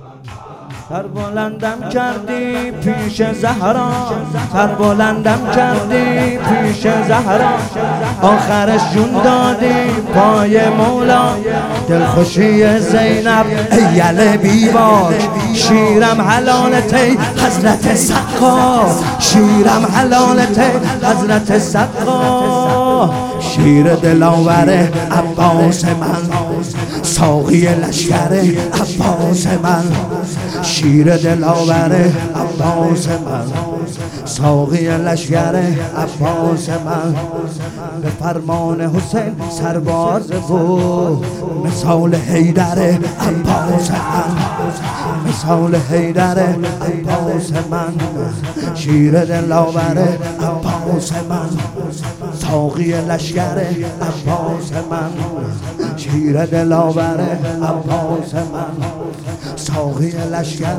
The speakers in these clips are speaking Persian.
سر بلندم کردی پیش زهرا، سر بلندم کردی پیش زهرا، آخرش جون دادی پای مولا. دلخوشی زینب ایل بیباک، شیرم حلالته حضرت سقا، شیرم حلالته حضرت سقا. شیر دلاور عباس من، ساقی لشکر عباس من، شیر دلاور عباس من، ساقی لشکر عباس من. به فرمان حسین سرباز و مثال حیدر عباس من، مثال حیدر عباس من، شیر دلاور عباس من، ساقی لشکر عباس من، شیر دلاور عباس من، ساقی لشکر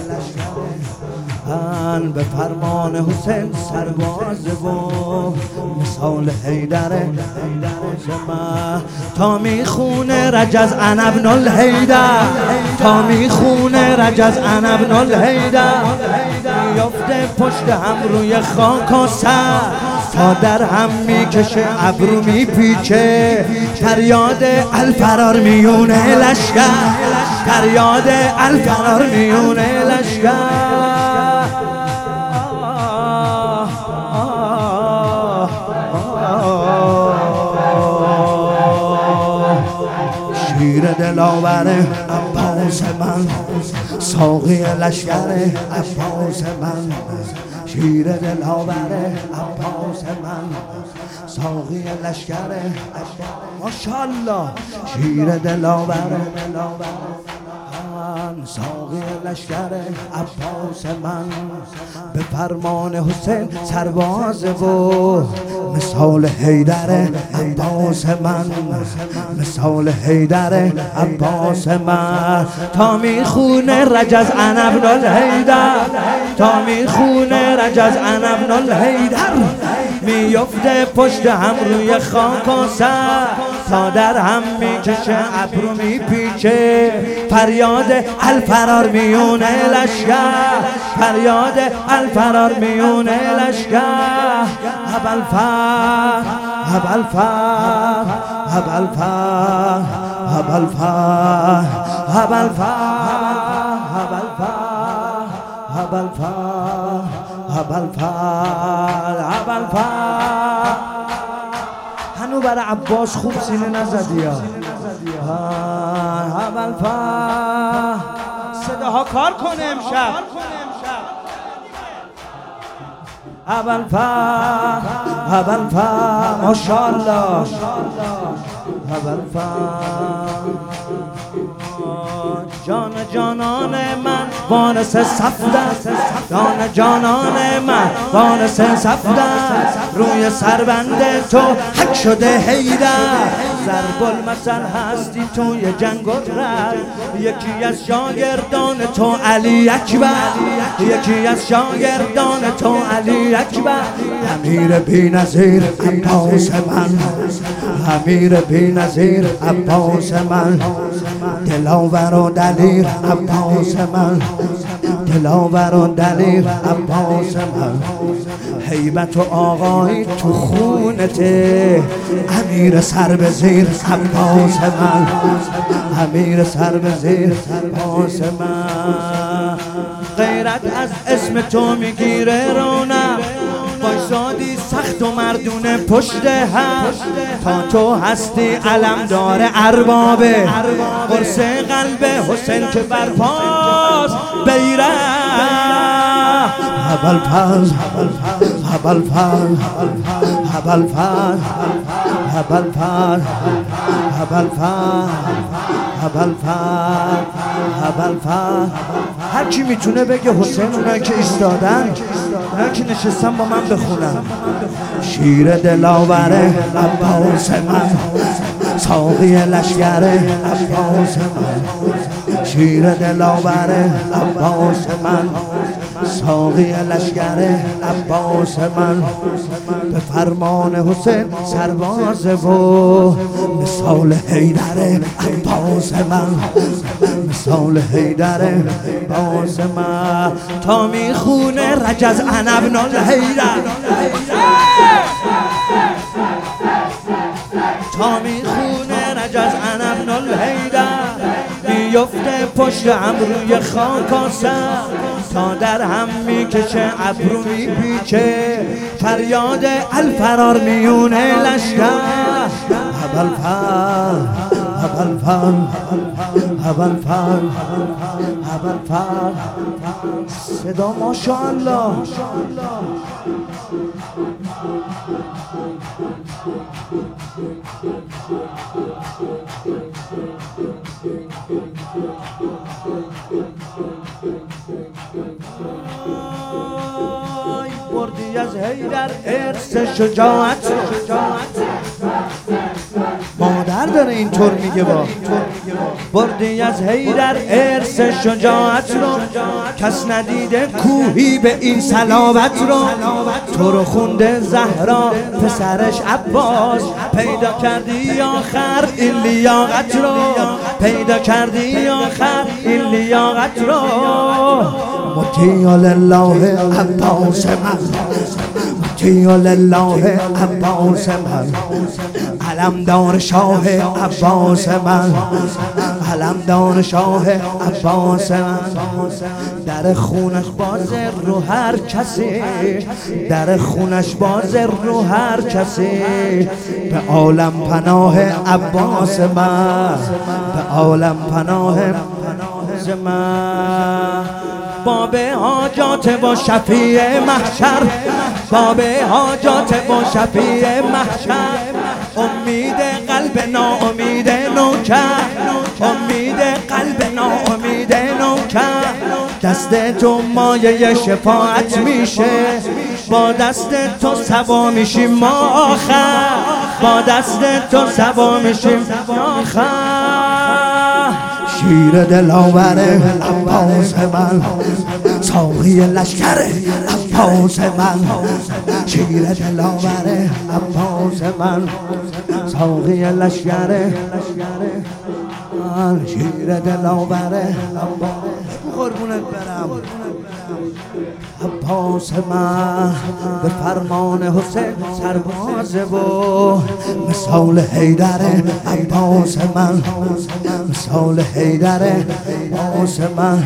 من. به فرمان حسین سرباز و مثال حیدر من. تا میخونه رجز انا ابن الحیدر، تا میخونه رجز انا ابن الحیدر، میفته پشت هم روی خاک و سر، تا در هم میکشه ابرو میپیچه، فریاد الفرار میونه لشکر، فریاد الفرار میونه لشکر. شیر دلاور عباس من، ساقی لشکر عباس من، شیر دلاور عباس من، ساقی لشکر ماشاءالله. شیر دلاور من، ساقی لشکر عباس من. به فرمان حسین سرباز و مثال حیدر عباس من، مثال حیدر عباس من. تا میخونه رجز انا ابن الحیدر، تا میخونه رجز انا ابن الحیدر، میفته پشت هم روی خاک و سر، تا در هم میکشه ابرو میپیچه، فریاد الفرار میونه لشکر، فریاد الفرار میونه لشکر. ابوالفضل ابوالفضل ابوالفضل ابوالفضل ابوالفضل ابوالفضل ابوالفضل ابوالفضل. هنو برای عباس خوب سینه نزدی یا ابوالفضل. صداها کار کنه امشب. ابوالفضل ابوالفضل ماشاءالله. ابوالفضل جان جانان من وانس سفت، جان جانان من وانس سفت، روی سربند تو حک شده حیدر، ضرب المثل هستی توی جنگ و رد، یکی از شاگردان تو علی اکبر، یکی از شاگردان تو علی اکبر. امیر بی‌نظیر عباس من، امیر بی‌نظیر عباس من، دلاور و دلیر عباس من، دلاور و دلیر عباس من. هیبت و آقایی تو خونته، امیر سر به زیر عباس من، امیر سر به زیر عباس من. غیرت از اسم تو میگیره رونق، وایسادی سخت و مردونه پشت هم، تا تو هستی علمدار اربابه، قرص قلب حسین که برپاست بیره. ابوالفضل ابوالفضل ابوالفضل ابوالفضل ابوالفضل ابوالفضل ابوالفضل. هر کی میتونه بگه حسین، اونایی که ایستادن، اونایی که نشستن با من بخونن. شیر دلاور عباس من، ساقی لشکر عباس من، شیر دلاور عباس من، ساقی لشکر عباس من. به فرمان حسین سرباز و مثال حیدر عباس من، مثال حیدر عباس من تا میخونه رجز انا ابن الحیدر تا میخونه رجز انا ابن الحیدر میفته پشت ابروی خاکاسر تا در هم میکشه ابرو میپیچه فریاد الفرار میونه لشکر ابوالفضل صدا ماشاءالله بردی از حیدر ارث شجاعت مادر داره اینطور میگه با بردی از حیدر ارث شجاعت رو کس ندیده کوهی به این صلابت رو تو رو خونده زهرا پسرش عباس پیدا کردی آخر این لیاقت رو پیدا کردی آخر این لیاقت رو مطیع لله عباس من مطیع لله عباس من علمدار شاه عباس من علمدار شاه عباس من در خونش بازه رو هر کسی در خونش بازه رو هر کسی به عالم پناه عباس من به عالم پناه من باب حاجات و شفیع محشر باب حاجات و شفیع محشر امید قلب ناامید نوکر امید قلب ناامید نوکر دست تو مایه شفاعت میشه با دست تو سوا میشیم ما آخر با دست تو سوا میشیم آخر شیر دلاور عباس من ساقی لشکر عباس من شیر دلاور عباس من ساقی لشکر شیر دلاور قربونت برم عباس من به فرمان حسین سربازه و مثال حیدر عباس من مثال حیدر عباس من